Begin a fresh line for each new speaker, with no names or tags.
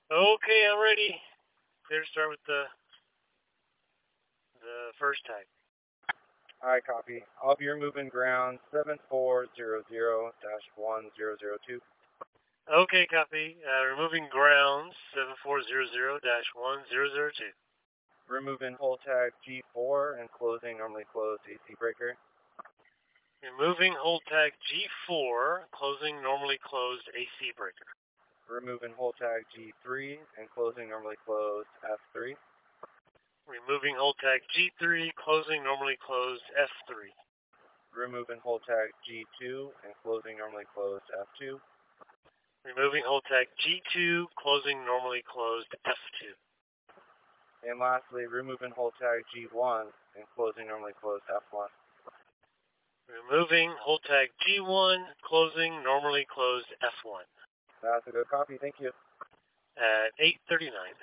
Okay, I'm ready. Clear to start with the first tag.
Alright, copy. I'll be removing ground 7400-1002.
Okay, copy. Removing grounds 7400-1002.
Removing hold tag G4 and closing normally closed AC breaker.
Removing hold tag G4, closing normally closed AC breaker.
Removing hold tag G3 and closing normally closed F3.
Removing hold tag G3, closing normally closed F3.
Removing hold tag G2 and closing normally closed F2.
Removing hold tag G2, closing normally closed F2.
And lastly, removing hold tag G1 and closing normally closed F1.
Removing hold tag G1, closing normally closed F1.
That's a good copy. Thank you.
At 8:39.